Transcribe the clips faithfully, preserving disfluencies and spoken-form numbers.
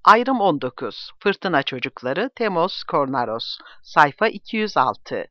Ayrım on dokuz. Fırtına Çocukları, Temos Kornaros. Sayfa iki yüz altı.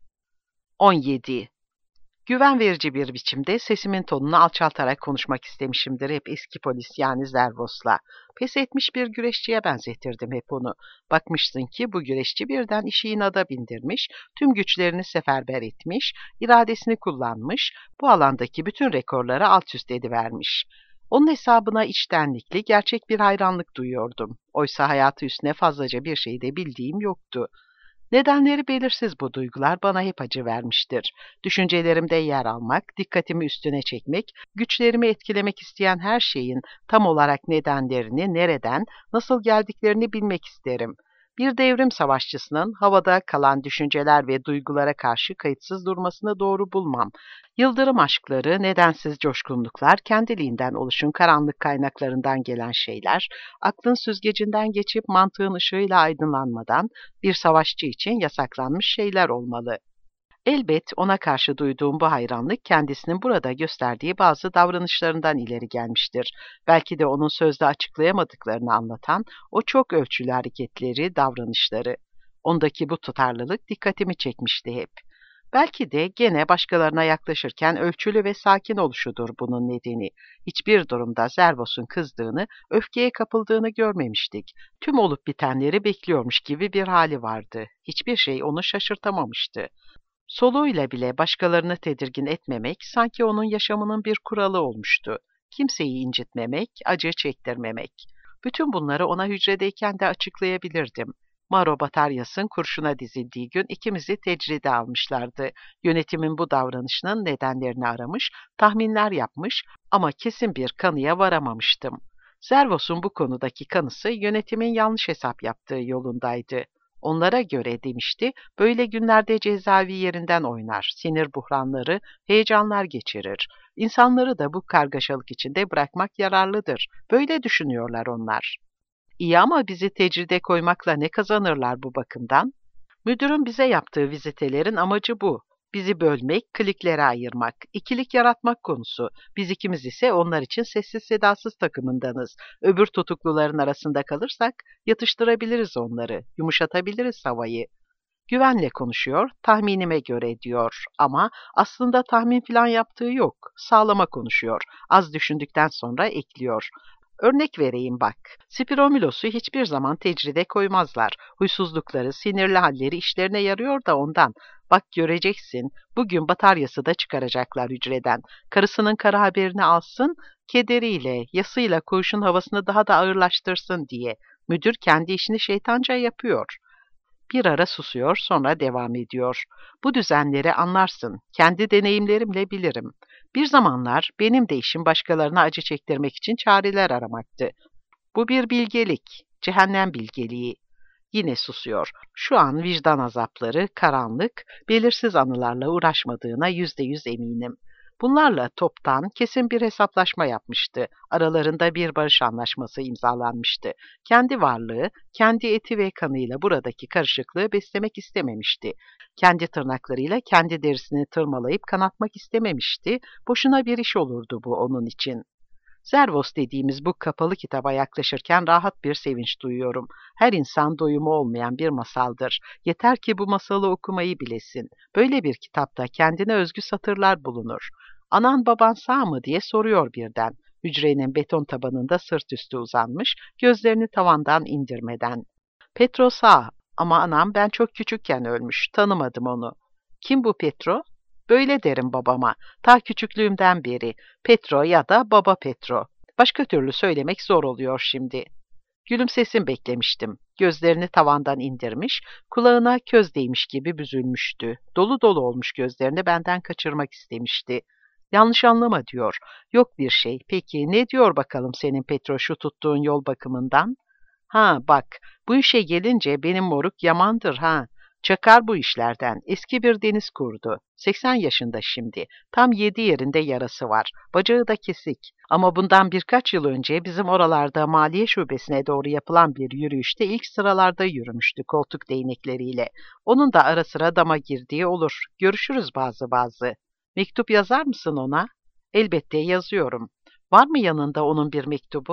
on yedi. Güven verici bir biçimde sesimin tonunu alçaltarak konuşmak istemişimdir hep eski polis yani Zervos'la. Pes etmiş bir güreşçiye benzetirdim hep onu. Bakmışsın ki bu güreşçi birden işi inada bindirmiş, tüm güçlerini seferber etmiş, iradesini kullanmış, bu alandaki bütün rekorları alt üst edivermiş. Onun hesabına içtenlikli, gerçek bir hayranlık duyuyordum. Oysa hayatı üstüne fazlaca bir şey de bildiğim yoktu. Nedenleri belirsiz bu duygular bana hep acı vermiştir. Düşüncelerimde yer almak, dikkatimi üstüne çekmek, güçlerimi etkilemek isteyen her şeyin tam olarak nedenlerini, nereden, nasıl geldiklerini bilmek isterim. Bir devrim savaşçısının havada kalan düşünceler ve duygulara karşı kayıtsız durmasını doğru bulmam. Yıldırım aşkları, nedensiz coşkunluklar, kendiliğinden oluşun karanlık kaynaklarından gelen şeyler, aklın süzgecinden geçip mantığın ışığıyla aydınlanmadan bir savaşçı için yasaklanmış şeyler olmalı. Elbet ona karşı duyduğum bu hayranlık kendisinin burada gösterdiği bazı davranışlarından ileri gelmiştir. Belki de onun sözde açıklayamadıklarını anlatan o çok ölçülü hareketleri, davranışları. Ondaki bu tutarlılık dikkatimi çekmişti hep. Belki de gene başkalarına yaklaşırken ölçülü ve sakin oluşudur bunun nedeni. Hiçbir durumda Zervos'un kızdığını, öfkeye kapıldığını görmemiştik. Tüm olup bitenleri bekliyormuş gibi bir hali vardı. Hiçbir şey onu şaşırtamamıştı. Soluğuyla bile başkalarını tedirgin etmemek sanki onun yaşamının bir kuralı olmuştu. Kimseyi incitmemek, acı çektirmemek. Bütün bunları ona hücredeyken de açıklayabilirdim. Maro Bataryas'ın kurşuna dizildiği gün ikimizi tecride almışlardı. Yönetimin bu davranışının nedenlerini aramış, tahminler yapmış ama kesin bir kanıya varamamıştım. Zervos'un bu konudaki kanısı yönetimin yanlış hesap yaptığı yolundaydı. Onlara göre demişti, böyle günlerde cezaevi yerinden oynar, sinir buhranları, heyecanlar geçirir. İnsanları da bu kargaşalık içinde bırakmak yararlıdır. Böyle düşünüyorlar onlar. İyi ama bizi tecride koymakla ne kazanırlar bu bakımdan? Müdürün bize yaptığı vizitelerin amacı bu. Bizi bölmek, kliklere ayırmak, ikilik yaratmak konusu. Biz ikimiz ise onlar için sessiz sedasız takımındanız. Öbür tutukluların arasında kalırsak yatıştırabiliriz onları, yumuşatabiliriz havayı. Güvenle konuşuyor, tahminime göre diyor ama aslında tahmin falan yaptığı yok. Sağlama konuşuyor, az düşündükten sonra ekliyor. Örnek vereyim bak. Spiromilos'u hiçbir zaman tecride koymazlar. Huysuzlukları, sinirli halleri işlerine yarıyor da ondan. Bak göreceksin, bugün bataryası da çıkaracaklar hücreden. Karısının kara haberini alsın, kederiyle, yasıyla koğuşun havasını daha da ağırlaştırsın diye. Müdür kendi işini şeytanca yapıyor. Bir ara susuyor, sonra devam ediyor. Bu düzenleri anlarsın, kendi deneyimlerimle bilirim. Bir zamanlar benim de işim başkalarına acı çektirmek için çareler aramaktı. Bu bir bilgelik, cehennem bilgeliği. Yine susuyor. Şu an vicdan azapları, karanlık, belirsiz anılarla uğraşmadığına yüzde yüz eminim. Bunlarla toptan kesin bir hesaplaşma yapmıştı. Aralarında bir barış anlaşması imzalanmıştı. Kendi varlığı, kendi eti ve kanıyla buradaki karışıklığı beslemek istememişti. Kendi tırnaklarıyla kendi derisini tırmalayıp kanatmak istememişti. Boşuna bir iş olurdu bu onun için. Zervos dediğimiz bu kapalı kitaba yaklaşırken rahat bir sevinç duyuyorum. Her insan doyumu olmayan bir masaldır. Yeter ki bu masalı okumayı bilesin. Böyle bir kitapta kendine özgü satırlar bulunur. Anan baban sağ mı diye soruyor birden. Hücrenin beton tabanında sırt üstü uzanmış, gözlerini tavandan indirmeden. Petro sağ ama anam ben çok küçükken ölmüş, tanımadım onu. Kim bu Petro? Böyle derim babama, ta küçüklüğümden beri. Petro ya da Baba Petro. Başka türlü söylemek zor oluyor şimdi. Gülümsesin beklemiştim. Gözlerini tavandan indirmiş, kulağına köz değmiş gibi büzülmüştü. Dolu dolu olmuş gözlerini benden kaçırmak istemişti. Yanlış anlama diyor. Yok bir şey. Peki ne diyor bakalım senin Petro şu tuttuğun yol bakımından? Ha bak, bu işe gelince benim moruk yamandır ha. Çakar bu işlerden. Eski bir deniz kurdu. seksen yaşında şimdi. Tam yedi yerinde yarası var. Bacağı da kesik. Ama bundan birkaç yıl önce bizim oralarda maliye şubesine doğru yapılan bir yürüyüşte ilk sıralarda yürümüştü koltuk değnekleriyle. Onun da ara sıra dama girdiği olur. Görüşürüz bazı bazı. Mektup yazar mısın ona? Elbette yazıyorum. Var mı yanında onun bir mektubu?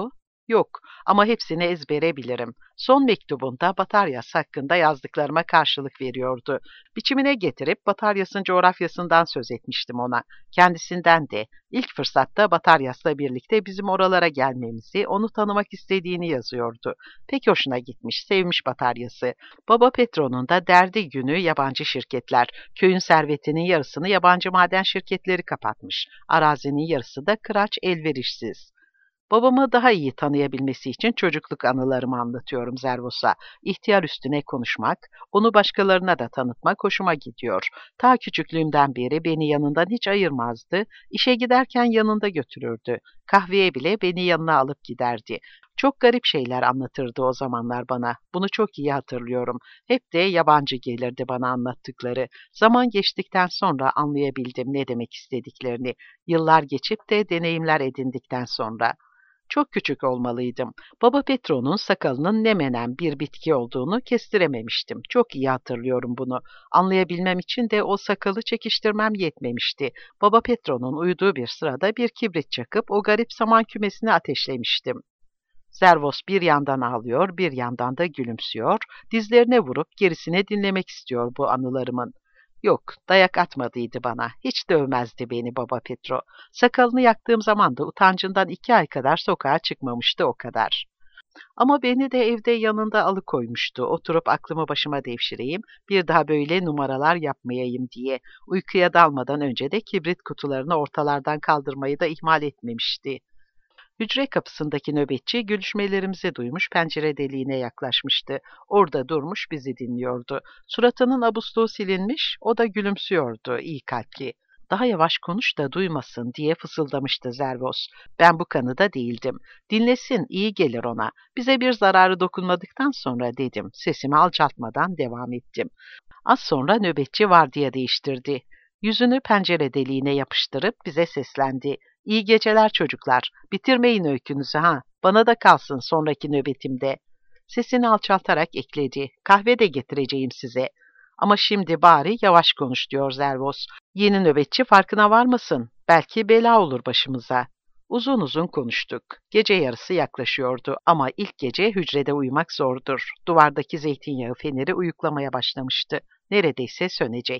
Yok ama hepsini ezbere bilirim. Son mektubunda Bataryas hakkında yazdıklarıma karşılık veriyordu. Biçimine getirip Bataryas'ın coğrafyasından söz etmiştim ona. Kendisinden de ilk fırsatta Bataryas'la birlikte bizim oralara gelmemizi, onu tanımak istediğini yazıyordu. Pek hoşuna gitmiş, sevmiş Bataryas'ı. Baba Petro'nun da derdi günü yabancı şirketler. Köyün servetinin yarısını yabancı maden şirketleri kapatmış. Arazinin yarısı da kıraç elverişsiz. Babamı daha iyi tanıyabilmesi için çocukluk anılarımı anlatıyorum Zervos'a. İhtiyar üstüne konuşmak, onu başkalarına da tanıtmak hoşuma gidiyor. Ta küçüklüğümden beri beni yanından hiç ayırmazdı. İşe giderken yanında götürürdü. Kahveye bile beni yanına alıp giderdi. Çok garip şeyler anlatırdı o zamanlar bana. Bunu çok iyi hatırlıyorum. Hep de yabancı gelirdi bana anlattıkları. Zaman geçtikten sonra anlayabildim ne demek istediklerini. Yıllar geçip de deneyimler edindikten sonra. Çok küçük olmalıydım. Baba Petro'nun sakalının ne menen bir bitki olduğunu kestirememiştim. Çok iyi hatırlıyorum bunu. Anlayabilmem için de o sakalı çekiştirmem yetmemişti. Baba Petro'nun uyuduğu bir sırada bir kibrit çakıp o garip saman kümesini ateşlemiştim. Zervos bir yandan ağlıyor, bir yandan da gülümsüyor, dizlerine vurup gerisini dinlemek istiyor bu anılarımın. Yok, dayak atmadıydı bana, hiç dövmezdi beni Baba Petro. Sakalını yaktığım zaman da utancından iki ay kadar sokağa çıkmamıştı o kadar. Ama beni de evde yanında alıkoymuştu, oturup aklımı başıma devşireyim, bir daha böyle numaralar yapmayayım diye. Uykuya dalmadan önce de kibrit kutularını ortalardan kaldırmayı da ihmal etmemişti. Hücre kapısındaki nöbetçi gülüşmelerimizi duymuş pencere deliğine yaklaşmıştı. Orada durmuş bizi dinliyordu. Suratının abusluğu silinmiş, o da gülümsüyordu iyi kalpli. Daha yavaş konuş da duymasın diye fısıldamıştı Zervos. Ben bu kanıda değildim. Dinlesin, iyi gelir ona. Bize bir zararı dokunmadıktan sonra dedim. Sesimi alçaltmadan devam ettim. Az sonra nöbetçi vardiya değiştirdi. Yüzünü pencere deliğine yapıştırıp bize seslendi. İyi geceler çocuklar. Bitirmeyin öykünüzü ha. Bana da kalsın sonraki nöbetimde. Sesini alçaltarak ekledi. Kahve de getireceğim size. Ama şimdi bari yavaş konuş diyor Zervos. Yeni nöbetçi farkına varmasın. Belki bela olur başımıza. Uzun uzun konuştuk. Gece yarısı yaklaşıyordu ama ilk gece hücrede uyumak zordur. Duvardaki zeytinyağı feneri uyuklamaya başlamıştı. Neredeyse sönecek.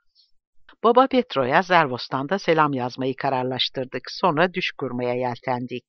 Baba Petro'ya Zervos'tan da selam yazmayı kararlaştırdık. Sonra düş kurmaya yeltendik.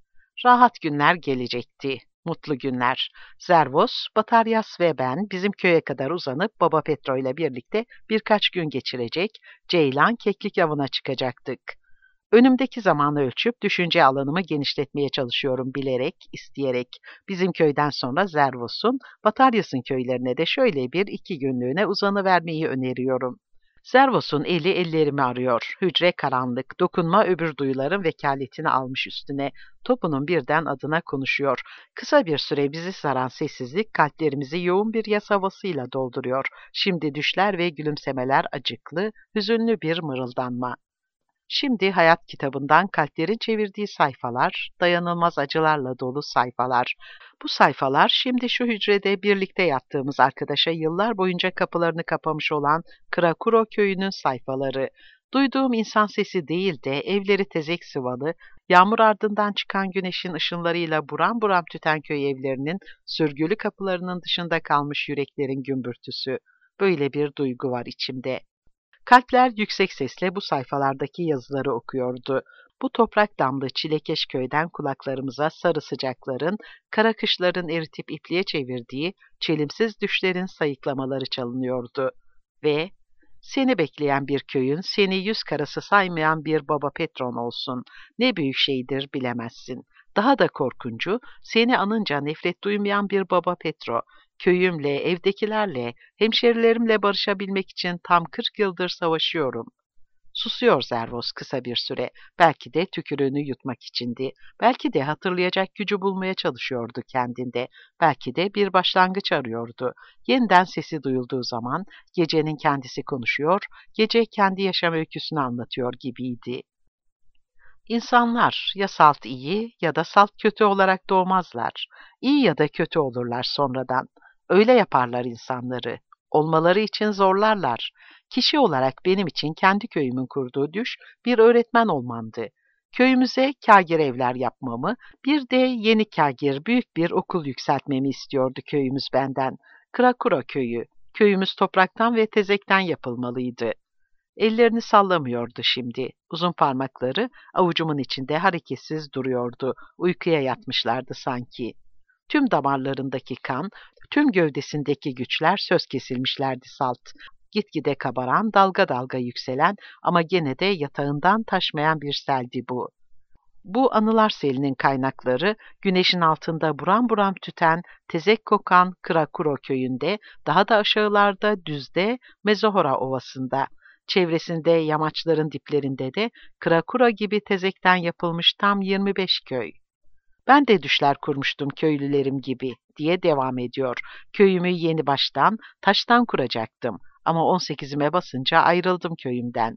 Rahat günler gelecekti. Mutlu günler. Zervos, Bataryas ve ben bizim köye kadar uzanıp Baba Petro ile birlikte birkaç gün geçirecek, Ceylan keklik avına çıkacaktık. Önümdeki zamanı ölçüp düşünce alanımı genişletmeye çalışıyorum bilerek, isteyerek. Bizim köyden sonra Zervos'un, Bataryas'ın köylerine de şöyle bir iki günlüğüne uzanıvermeyi öneriyorum. Zervos'un eli ellerimi arıyor. Hücre karanlık. Dokunma öbür duyuların vekaletini almış üstüne. Topunun birden adına konuşuyor. Kısa bir süre bizi saran sessizlik kalplerimizi yoğun bir yas havasıyla dolduruyor. Şimdi düşler ve gülümsemeler acıklı, hüzünlü bir mırıldanma. Şimdi hayat kitabından kalplerin çevirdiği sayfalar, dayanılmaz acılarla dolu sayfalar. Bu sayfalar şimdi şu hücrede birlikte yattığımız arkadaşa yıllar boyunca kapılarını kapamış olan Krakuro köyünün sayfaları. Duyduğum insan sesi değil de evleri tezek sıvalı, yağmur ardından çıkan güneşin ışınlarıyla buram buram tüten köy evlerinin sürgülü kapılarının dışında kalmış yüreklerin gümbürtüsü. Böyle bir duygu var içimde. Kalpler yüksek sesle bu sayfalardaki yazıları okuyordu. Bu toprak damlı çilekeş köyden kulaklarımıza sarı sıcakların, kara kışların eritip ipliğe çevirdiği çelimsiz düşlerin sayıklamaları çalınıyordu. Ve seni bekleyen bir köyün, seni yüz karası saymayan bir Baba Petron olsun. Ne büyük şeydir bilemezsin. Daha da korkuncu, seni anınca nefret duymayan bir Baba Petro. Köyümle, evdekilerle, hemşerilerimle barışabilmek için tam kırk yıldır savaşıyorum. Susuyor Zervos kısa bir süre. Belki de tükürüğünü yutmak içindi. Belki de hatırlayacak gücü bulmaya çalışıyordu kendinde. Belki de bir başlangıç arıyordu. Yeniden sesi duyulduğu zaman gecenin kendisi konuşuyor, gece kendi yaşam öyküsünü anlatıyor gibiydi. İnsanlar ya salt iyi ya da salt kötü olarak doğmazlar. İyi ya da kötü olurlar sonradan. Öyle yaparlar insanları. Olmaları için zorlarlar. Kişi olarak benim için kendi köyümün kurduğu düş bir öğretmen olmamdı. Köyümüze kâgir evler yapmamı, bir de yeni kâgir büyük bir okul yükseltmemi istiyordu köyümüz benden. Krakura köyü. Köyümüz topraktan ve tezekten yapılmalıydı. Ellerini sallamıyordu şimdi. Uzun parmakları avucumun içinde hareketsiz duruyordu. Uykuya yatmışlardı sanki. Tüm damarlarındaki kan, tüm gövdesindeki güçler söz kesilmişlerdi salt. Gitgide kabaran, dalga dalga yükselen ama gene de yatağından taşmayan bir seldi bu. Bu anılar selinin kaynakları, güneşin altında buram buram tüten, tezek kokan Krakuro köyünde, daha da aşağılarda düzde Mezohora Ovası'nda. Çevresinde yamaçların diplerinde de Krakura gibi tezekten yapılmış tam yirmi beş köy. Ben de düşler kurmuştum köylülerim gibi diye devam ediyor. Köyümü yeni baştan, taştan kuracaktım ama on sekizime basınca ayrıldım köyümden.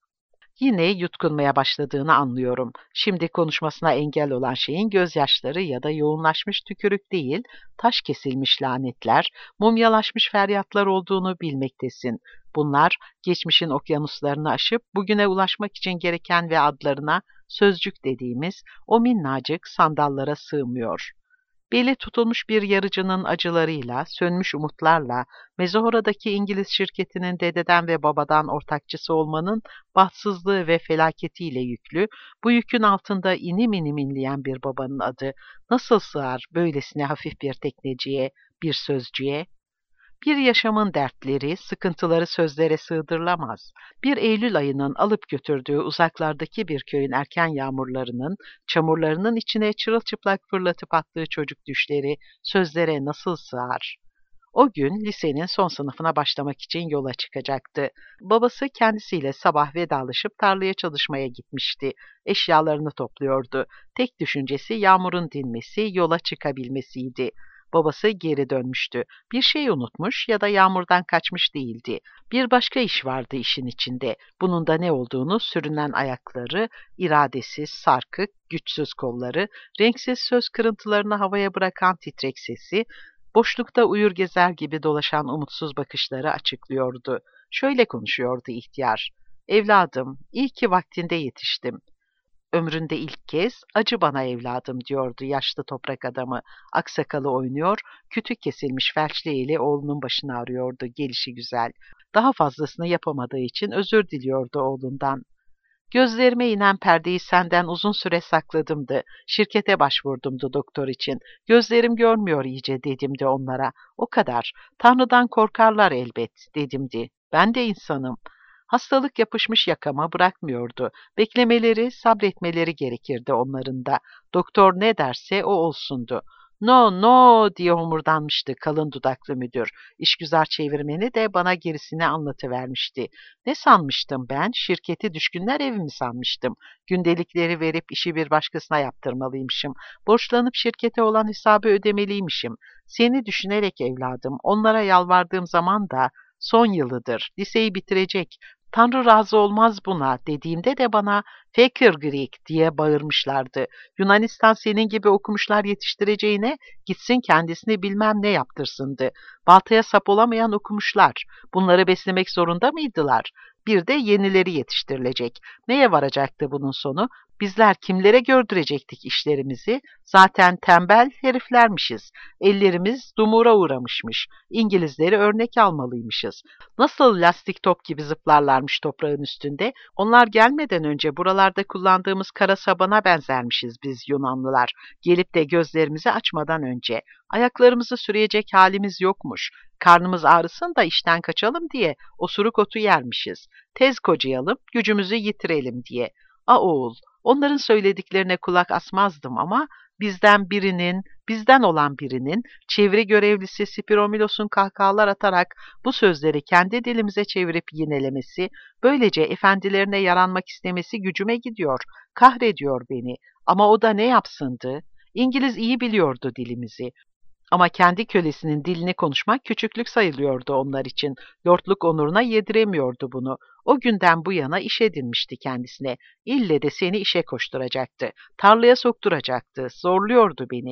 Yine yutkunmaya başladığını anlıyorum. Şimdi konuşmasına engel olan şeyin gözyaşları ya da yoğunlaşmış tükürük değil, taş kesilmiş lanetler, mumyalaşmış feryatlar olduğunu bilmektesin. Bunlar, geçmişin okyanuslarını aşıp bugüne ulaşmak için gereken ve adlarına sözcük dediğimiz o minnacık sandallara sığmıyor. Beli tutulmuş bir yarıcının acılarıyla, sönmüş umutlarla, Mezohora'daki İngiliz şirketinin dededen ve babadan ortakçısı olmanın bahtsızlığı ve felaketiyle yüklü, bu yükün altında inim inim inleyen bir babanın adı nasıl sığar böylesine hafif bir tekneciye, bir sözcüğe? Bir yaşamın dertleri, sıkıntıları sözlere sığdırılamaz. Bir Eylül ayının alıp götürdüğü uzaklardaki bir köyün erken yağmurlarının, çamurlarının içine çırılçıplak fırlatıp attığı çocuk düşleri sözlere nasıl sığar? O gün lisenin son sınıfına başlamak için yola çıkacaktı. Babası kendisiyle sabah vedalaşıp tarlaya çalışmaya gitmişti. Eşyalarını topluyordu. Tek düşüncesi yağmurun dinmesi, yola çıkabilmesiydi. Babası geri dönmüştü. Bir şey unutmuş ya da yağmurdan kaçmış değildi. Bir başka iş vardı işin içinde. Bunun da ne olduğunu sürünen ayakları, iradesiz, sarkık, güçsüz kolları, renksiz söz kırıntılarını havaya bırakan titrek sesi, boşlukta uyur gezer gibi dolaşan umutsuz bakışları açıklıyordu. Şöyle konuşuyordu ihtiyar. Evladım, iyi ki vaktinde yetiştim. Ömründe ilk kez acı bana evladım diyordu yaşlı toprak adamı. Aksakalı oynuyor, kütük kesilmiş felçli eli oğlunun başını arıyordu gelişi güzel. Daha fazlasını yapamadığı için özür diliyordu oğlundan. Gözlerime inen perdeyi senden uzun süre sakladımdı. Şirkete başvurdumdu doktor için. Gözlerim görmüyor iyice dedimdi onlara. O kadar. Tanrı'dan korkarlar elbet dedimdi. Ben de insanım. Hastalık yapışmış yakama bırakmıyordu. Beklemeleri, sabretmeleri gerekirdi onların da. Doktor ne derse o olsundu. No, no diye homurdanmıştı kalın dudaklı müdür. İşgüzar çevirmeni de bana gerisini anlatıvermişti. Ne sanmıştım ben? Şirketi düşkünler evi mi sanmıştım? Gündelikleri verip işi bir başkasına yaptırmalıymışım. Borçlanıp şirkete olan hesabı ödemeliymişim. Seni düşünerek evladım, onlara yalvardığım zaman da son yılıdır, liseyi bitirecek. Tanrı razı olmaz buna dediğimde de bana Fakir Greek diye bağırmışlardı. Yunanistan senin gibi okumuşlar yetiştireceğine gitsin kendisini bilmem ne yaptırsındı. Baltaya sap olamayan okumuşlar. Bunları beslemek zorunda mıydılar? Bir de yenileri yetiştirilecek. Neye varacaktı bunun sonu? Bizler kimlere gördürecektik işlerimizi? Zaten tembel heriflermişiz. Ellerimiz dumura uğramışmış. İngilizleri örnek almalıymışız. Nasıl lastik top gibi zıplarlarmış toprağın üstünde? Onlar gelmeden önce buralarda kullandığımız kara sabana benzermişiz biz Yunanlılar. Gelip de gözlerimizi açmadan önce. Ayaklarımızı sürüyecek halimiz yokmuş. Karnımız ağrısın da işten kaçalım diye osuruk otu yermişiz. Tez kocayalım, gücümüzü yitirelim diye. A oğul, onların söylediklerine kulak asmazdım ama bizden birinin, bizden olan birinin çeviri görevlisi Spiromilos'un kahkahalar atarak bu sözleri kendi dilimize çevirip yinelemesi, böylece efendilerine yaranmak istemesi gücüme gidiyor, kahrediyor beni. Ama o da ne yapsındı? İngiliz iyi biliyordu dilimizi. Ama kendi kölesinin dilini konuşmak küçüklük sayılıyordu onlar için. Lordluk onuruna yediremiyordu bunu. O günden bu yana iş edinmişti kendisine. İlle de seni işe koşturacaktı. Tarlaya sokturacaktı. Zorluyordu beni.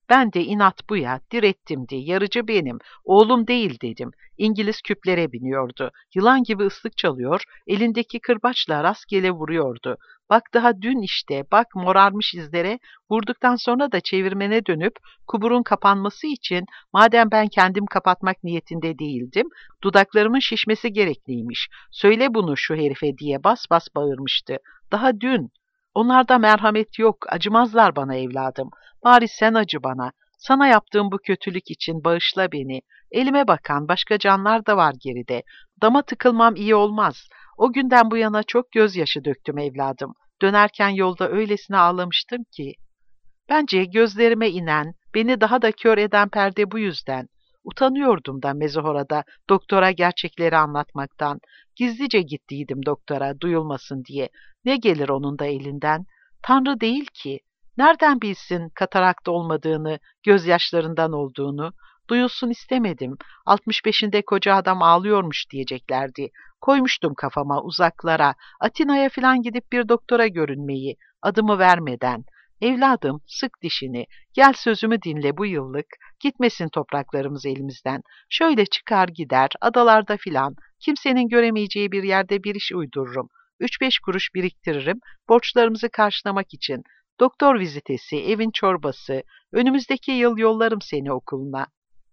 Ben de inat bu ya, direttim de, yarıcı benim, oğlum değil dedim. İngiliz küplere biniyordu. Yılan gibi ıslık çalıyor, elindeki kırbaçla rastgele vuruyordu. Bak daha dün işte, bak morarmış izlere, vurduktan sonra da çevirmene dönüp kuburun kapanması için, madem ben kendim kapatmak niyetinde değildim, dudaklarımın şişmesi gerekliymiş. Söyle bunu şu herife diye bas bas bağırmıştı. Daha dün. Onlarda merhamet yok, acımazlar bana evladım. Bari sen acı bana. Sana yaptığım bu kötülük için bağışla beni. Elime bakan başka canlar da var geride. Dama tıkılmam iyi olmaz. O günden bu yana çok gözyaşı döktüm evladım. Dönerken yolda öylesine ağlamıştım ki. Bence gözlerime inen, beni daha da kör eden perde bu yüzden. Utanıyordum da mezahorada doktora gerçekleri anlatmaktan. Gizlice gittiydim doktora duyulmasın diye. Ne gelir onun da elinden? Tanrı değil ki. Nereden bilsin katarakta olmadığını, gözyaşlarından olduğunu? Duyulsun istemedim. Altmış beşinde koca adam ağlıyormuş diyeceklerdi. Koymuştum kafama uzaklara, Atina'ya falan gidip bir doktora görünmeyi, adımı vermeden. Evladım, sık dişini, gel sözümü dinle bu yıllık, gitmesin topraklarımız elimizden. Şöyle çıkar gider, adalarda filan, kimsenin göremeyeceği bir yerde bir iş uydururum. Üç beş kuruş biriktiririm, borçlarımızı karşılamak için. Doktor vizitesi, evin çorbası, önümüzdeki yıl yollarım seni okuluna.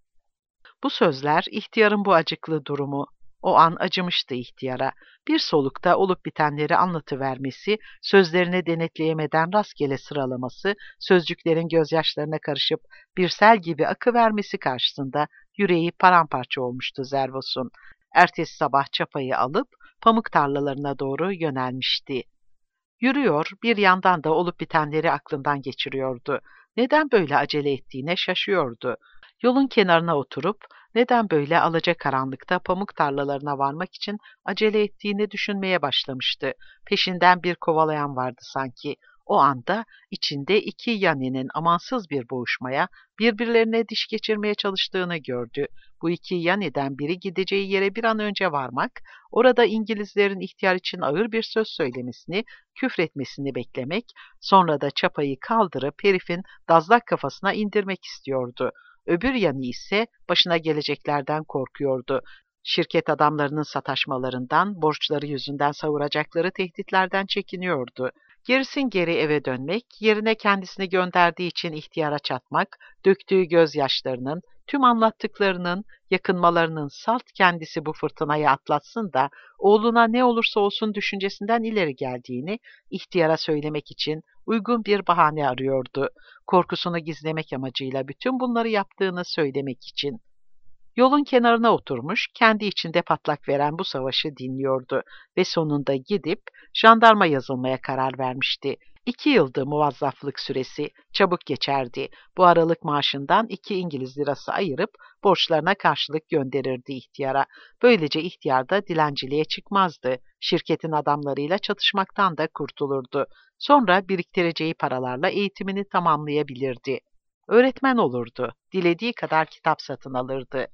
Bu sözler ihtiyarın bu acıklı durumu. O an acımıştı ihtiyara. Bir solukta olup bitenleri anlatıvermesi, sözlerini denetleyemeden rastgele sıralaması, sözcüklerin gözyaşlarına karışıp bir sel gibi akıvermesi karşısında yüreği paramparça olmuştu Zervos'un. Ertesi sabah çapayı alıp pamuk tarlalarına doğru yönelmişti. Yürüyor, bir yandan da olup bitenleri aklından geçiriyordu. Neden böyle acele ettiğine şaşıyordu. Yolun kenarına oturup neden böyle alacakaranlıkta pamuk tarlalarına varmak için acele ettiğini düşünmeye başlamıştı. Peşinden bir kovalayan vardı sanki. O anda içinde iki yaninin amansız bir boğuşmaya, birbirlerine diş geçirmeye çalıştığını gördü. Bu iki yaniden biri gideceği yere bir an önce varmak, orada İngilizlerin ihtiyar için ağır bir söz söylemesini, küfretmesini beklemek, sonra da çapayı kaldırıp herifin dazlak kafasına indirmek istiyordu. Öbür yanı ise başına geleceklerden korkuyordu. Şirket adamlarının sataşmalarından, borçları yüzünden savuracakları tehditlerden çekiniyordu. Gerisin geri eve dönmek, yerine kendisini gönderdiği için ihtiyara çatmak, döktüğü gözyaşlarının, tüm anlattıklarının, yakınmalarının salt kendisi bu fırtınayı atlatsın da oğluna ne olursa olsun düşüncesinden ileri geldiğini ihtiyara söylemek için uygun bir bahane arıyordu. Korkusunu gizlemek amacıyla bütün bunları yaptığını söylemek için. Yolun kenarına oturmuş, kendi içinde patlak veren bu savaşı dinliyordu ve sonunda gidip jandarma yazılmaya karar vermişti. İki yıldı muvazzaflık süresi, çabuk geçerdi. Bu aralık maaşından iki İngiliz lirası ayırıp borçlarına karşılık gönderirdi ihtiyara. Böylece ihtiyar da dilenciliğe çıkmazdı. Şirketin adamlarıyla çatışmaktan da kurtulurdu. Sonra biriktireceği paralarla eğitimini tamamlayabilirdi. Öğretmen olurdu. Dilediği kadar kitap satın alırdı.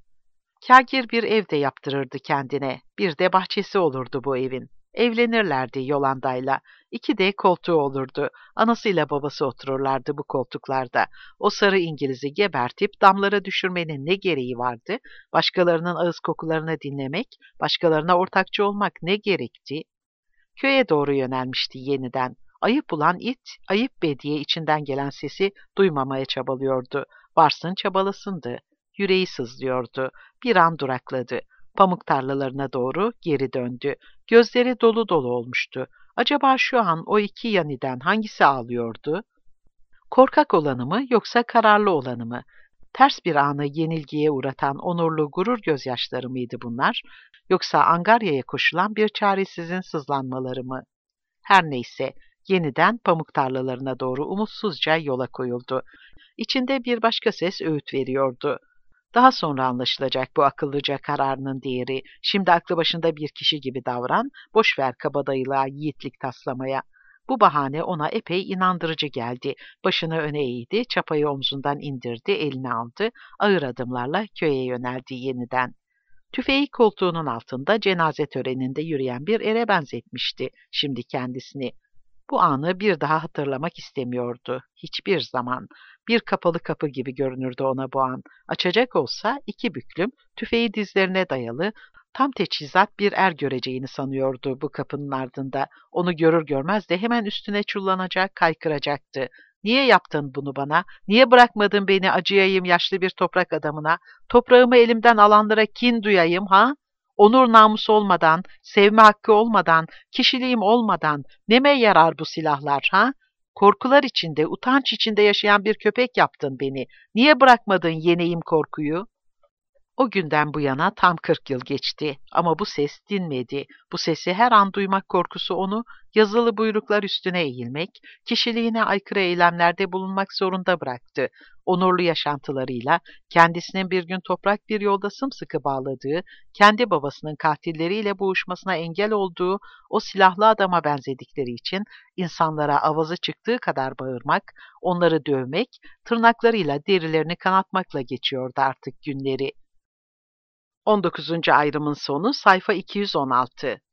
Kâgir bir ev de yaptırırdı kendine. Bir de bahçesi olurdu bu evin. Evlenirlerdi Yolanda'yla. İki de koltuğu olurdu. Anasıyla babası otururlardı bu koltuklarda. O sarı İngiliz'i gebertip damlara düşürmenin ne gereği vardı? Başkalarının ağız kokularını dinlemek, başkalarına ortakçı olmak ne gerekti? Köye doğru yönelmişti yeniden. Ayıp ulan it, ayıp be diye içinden gelen sesi duymamaya çabalıyordu. Varsın çabalasındı. Yüreği sızlıyordu. Bir an durakladı. Pamuk tarlalarına doğru geri döndü. Gözleri dolu dolu olmuştu. Acaba şu an o iki yaniden hangisi ağlıyordu? Korkak olanı mı yoksa kararlı olanı mı? Ters bir anı yenilgiye uğratan onurlu gurur gözyaşları mıydı bunlar? Yoksa angaryaya koşulan bir çaresizin sızlanmaları mı? Her neyse, yeniden pamuk tarlalarına doğru umutsuzca yola koyuldu. İçinde bir başka ses öğüt veriyordu. Daha sonra anlaşılacak bu akıllıca kararının değeri. Şimdi aklı başında bir kişi gibi davran, boş ver kabadayılığa, yiğitlik taslamaya. Bu bahane ona epey inandırıcı geldi. Başını öne eğdi, çapayı omzundan indirdi, eline aldı, ağır adımlarla köye yöneldi yeniden. Tüfeği koltuğunun altında cenaze töreninde yürüyen bir ere benzetmişti şimdi kendisini. Bu anı bir daha hatırlamak istemiyordu. Hiçbir zaman. Bir kapalı kapı gibi görünürdü ona bu an. Açacak olsa iki büklüm, tüfeği dizlerine dayalı, tam teçhizat bir er göreceğini sanıyordu bu kapının ardında. Onu görür görmez de hemen üstüne çullanacak, kaykıracaktı. Niye yaptın bunu bana? Niye bırakmadın beni acıyayım yaşlı bir toprak adamına? Toprağımı elimden alanlara kin duyayım ha? Onur namus olmadan, sevme hakkı olmadan, kişiliğim olmadan neme yarar bu silahlar ha? Korkular içinde, utanç içinde yaşayan bir köpek yaptın beni. Niye bırakmadın yeneyim korkuyu? O günden bu yana tam kırk yıl geçti ama bu ses dinmedi. Bu sesi her an duymak korkusu onu yazılı buyruklar üstüne eğilmek, kişiliğine aykırı eylemlerde bulunmak zorunda bıraktı. Onurlu yaşantılarıyla kendisinin bir gün toprak bir yolda sımsıkı bağladığı, kendi babasının katilleriyle boğuşmasına engel olduğu o silahlı adama benzedikleri için insanlara avazı çıktığı kadar bağırmak, onları dövmek, tırnaklarıyla derilerini kanatmakla geçiyordu artık günleri. on dokuzuncu ayrımın sonu sayfa iki yüz on altı.